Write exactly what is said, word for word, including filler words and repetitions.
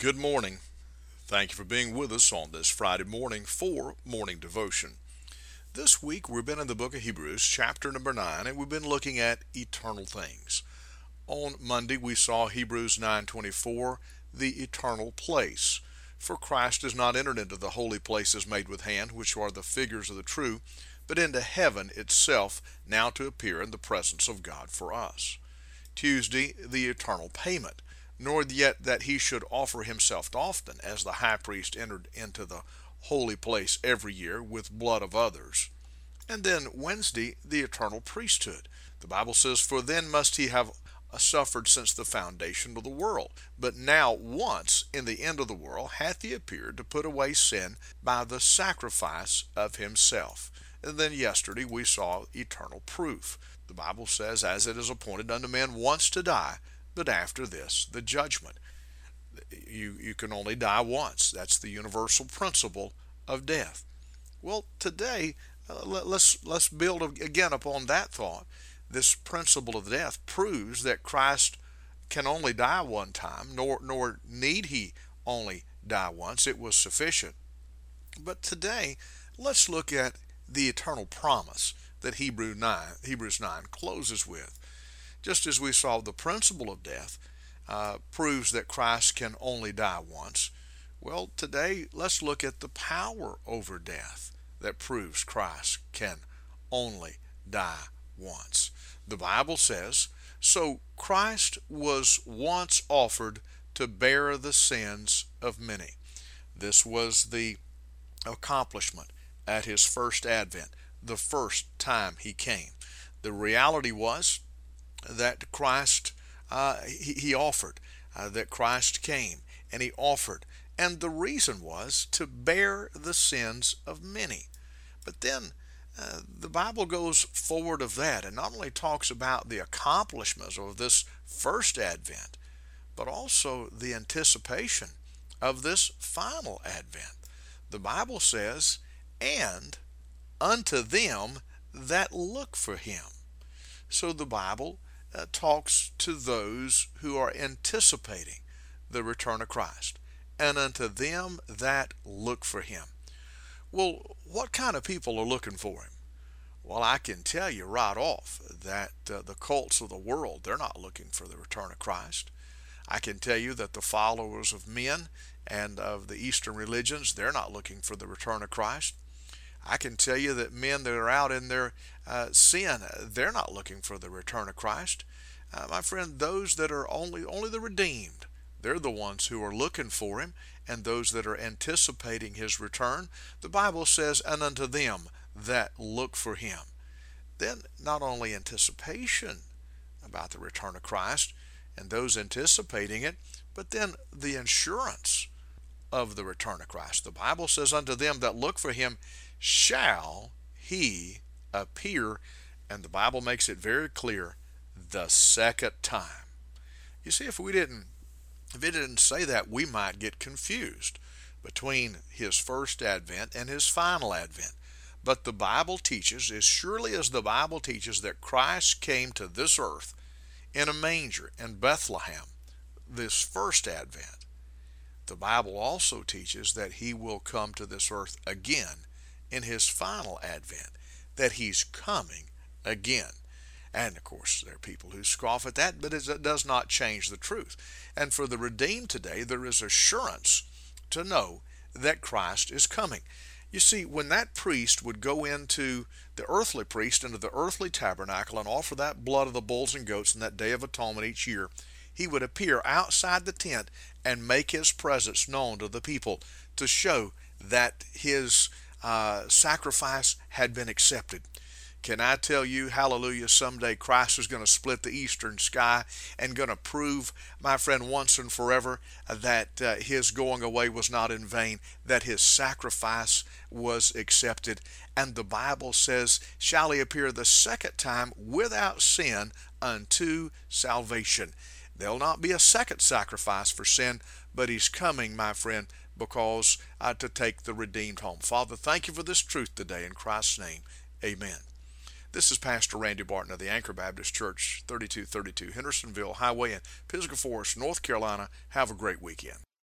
Good morning. Thank you for being with us on this Friday morning for Morning Devotion. This week we've been in the book of Hebrews, chapter number nine, and we've been looking at eternal things. On Monday we saw Hebrews nine twenty-four, the eternal place. For Christ is not entered into the holy places made with hand, which are the figures of the true, but into heaven itself, now to appear in the presence of God for us. Tuesday, the eternal payment, nor yet that he should offer himself often, as the high priest entered into the holy place every year with blood of others. And then Wednesday, the eternal priesthood. The Bible says, For then must he have suffered since the foundation of the world. But now once in the end of the world hath he appeared to put away sin by the sacrifice of himself. And then yesterday we saw eternal proof. The Bible says, As it is appointed unto men once to die, but after this, the judgment. You, you can only die once. That's the universal principle of death. Well, today, uh, let, let's, let's build again upon that thought. This principle of death proves that Christ can only die one time, nor, nor need he only die once. It was sufficient. But today, let's look at the eternal promise that Hebrew nine, Hebrews nine closes with. Just as we saw the principle of death uh, proves that Christ can only die once, well, today let's look at the power over death that proves Christ can only die once. The Bible says, So Christ was once offered to bear the sins of many. This was the accomplishment at his first advent, the first time he came. The reality was that Christ, uh, he, he offered, uh, that Christ came and he offered. And the reason was to bear the sins of many. But then uh, the Bible goes forward of that and not only talks about the accomplishments of this first advent, but also the anticipation of this final advent. The Bible says, and unto them that look for him. So the Bible uh, talks to those who are anticipating the return of Christ, and unto them that look for him. Well, what kind of people are looking for him? Well, I can tell you right off that uh, the cults of the world, they're not looking for the return of Christ. I can tell you that the followers of men and of the Eastern religions, they're not looking for the return of Christ. I can tell you that men that are out in their uh, sin, they're not looking for the return of Christ. Uh, my friend, those that are only only the redeemed, they're the ones who are looking for him, and those that are anticipating his return. The Bible says, and unto them that look for him. Then not only anticipation about the return of Christ and those anticipating it, but then the assurance of the return of Christ. The Bible says, unto them that look for him shall he appear, and the Bible makes it very clear, the second time. You see, if we didn't if it didn't say that, we might get confused between his first advent and his final advent. But the Bible teaches, as surely as the Bible teaches, that Christ came to this earth in a manger in Bethlehem, this first advent, the Bible also teaches that he will come to this earth again in his final advent, that he's coming again. And of course, there are people who scoff at that, but it does not change the truth. And for the redeemed today, there is assurance to know that Christ is coming. You see, when that priest would go into the earthly priest, into the earthly tabernacle, and offer that blood of the bulls and goats in that Day of Atonement each year, he would appear outside the tent and make his presence known to the people to show that his uh, sacrifice had been accepted. Can I tell you, hallelujah, someday Christ is going to split the eastern sky and going to prove, my friend, once and forever that uh, his going away was not in vain, that his sacrifice was accepted. And the Bible says, shall he appear the second time without sin unto salvation. There'll not be a second sacrifice for sin, but he's coming, my friend, because uh, to take the redeemed home. Father, thank you for this truth today in Christ's name. Amen. This is Pastor Randy Barton of the Anchor Baptist Church, thirty-two thirty-two Hendersonville Highway in Pisgah Forest, North Carolina. Have a great weekend.